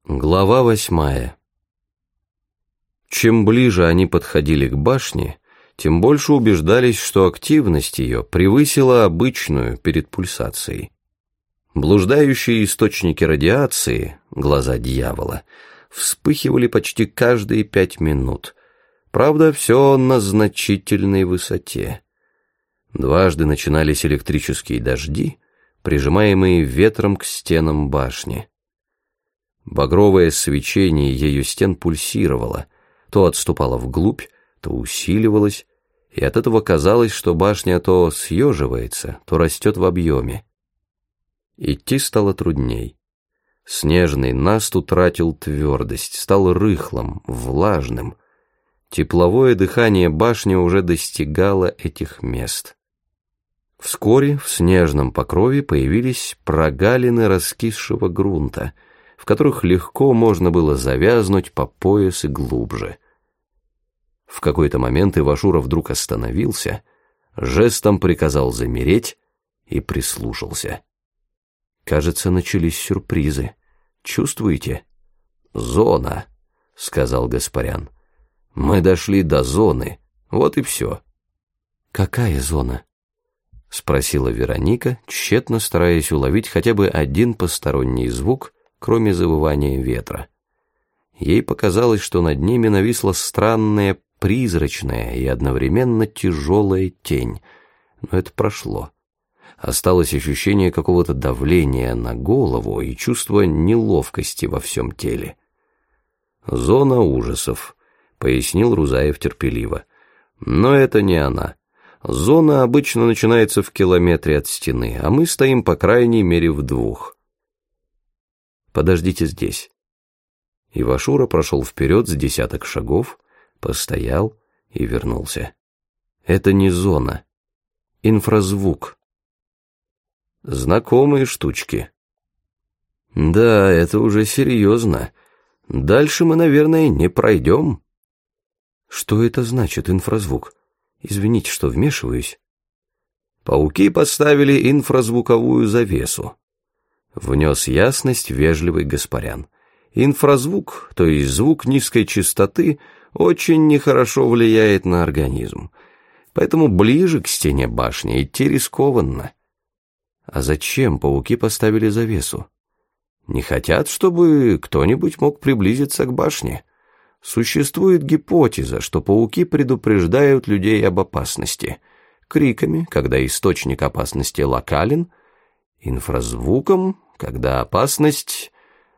Глава 8. Чем ближе они подходили к башне, тем больше убеждались, что активность ее превысила обычную перед пульсацией. Блуждающие источники радиации, глаза дьявола, вспыхивали почти каждые 5 минут. Правда, все на значительной высоте. Дважды начинались электрические дожди, прижимаемые ветром к стенам башни. Багровое свечение ее стен пульсировало, то отступало вглубь, то усиливалось, и от этого казалось, что башня то съеживается, то растет в объеме. Идти стало трудней. Снежный наст утратил твердость, стал рыхлым, влажным. Тепловое дыхание башни уже достигало этих мест. Вскоре в снежном покрове появились прогалины раскисшего грунта, в которых легко можно было завязнуть по пояс и глубже. В какой-то момент Ивашура вдруг остановился, жестом приказал замереть и прислушался. Кажется, начались сюрпризы. Чувствуете? «Зона», — сказал Гаспарян. «Мы дошли до зоны, вот и все». «Какая зона?» — спросила Вероника, тщетно стараясь уловить хотя бы один посторонний звук, кроме завывания ветра. Ей показалось, что над ними нависла странная, призрачная и одновременно тяжелая тень, но это прошло. Осталось ощущение какого-то давления на голову и чувство неловкости во всем теле. «Зона ужасов», — пояснил Рузаев терпеливо. «Но это не она. Зона обычно начинается в километре от стены, а мы стоим по крайней мере в 2. Подождите здесь». Ивашура прошел вперед с 10 шагов, постоял и вернулся. «Это не зона. Инфразвук». «Знакомые штучки». «Да, это уже серьезно. Дальше мы, наверное, не пройдем». «Что это значит, инфразвук? Извините, что вмешиваюсь». «Пауки поставили инфразвуковую завесу», — внес ясность вежливый Гаспарян. «Инфразвук, то есть звук низкой частоты, очень нехорошо влияет на организм, поэтому ближе к стене башни идти рискованно». «А зачем пауки поставили завесу?» «Не хотят, чтобы кто-нибудь мог приблизиться к башне. Существует гипотеза, что пауки предупреждают людей об опасности криками, когда источник опасности локален, инфразвуком, когда опасность...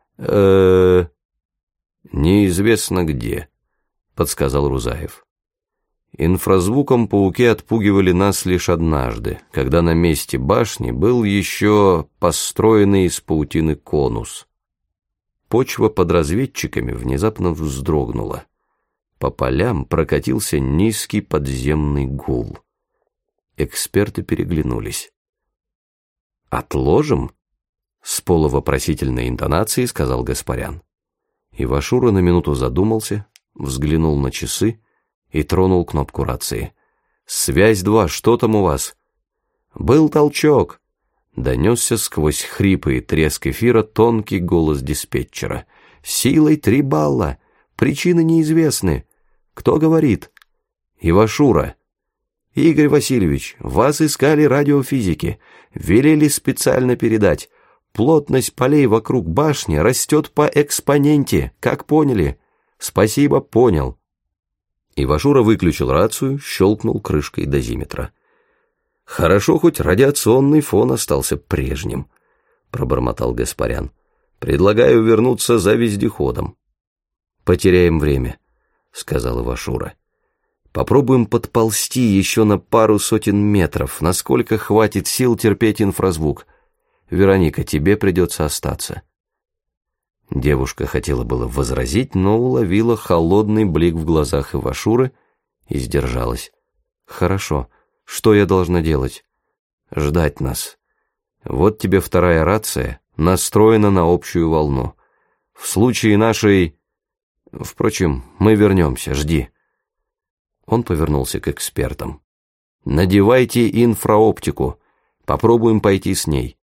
неизвестно где», — подсказал Рузаев. «Инфразвуком пауки отпугивали нас лишь однажды, когда на месте башни был еще построенный из паутины конус». Почва под разведчиками внезапно вздрогнула. По полям прокатился низкий подземный гул. Эксперты переглянулись. «Отложим?» — с полувопросительной интонацией сказал Гаспарян. Ивашура на минуту задумался, взглянул на часы и тронул кнопку рации. «Связь 2, что там у вас?» «Был толчок», — донесся сквозь хрипы и треск эфира тонкий голос диспетчера. «Силой 3 балла. Причины неизвестны. Кто говорит?» «Ивашура». «Игорь Васильевич, вас искали радиофизики. Велели специально передать. Плотность полей вокруг башни растет по экспоненте, как поняли?» «Спасибо, понял». Ивашура выключил рацию, щелкнул крышкой дозиметра. «Хорошо, хоть радиационный фон остался прежним», — пробормотал Гаспарян. «Предлагаю вернуться за вездеходом». «Потеряем время», — сказал Ивашура. «Попробуем подползти еще на пару сотен метров, насколько хватит сил терпеть инфразвук. Вероника, тебе придется остаться». Девушка хотела было возразить, но уловила холодный блик в глазах Ивашуры и сдержалась. «Хорошо. Что я должна делать?» «Ждать нас. Вот тебе 2 рация, настроена на общую волну. В случае нашей... Впрочем, мы вернемся, жди». Он повернулся к экспертам. «Надевайте инфраоптику. Попробуем пойти с ней».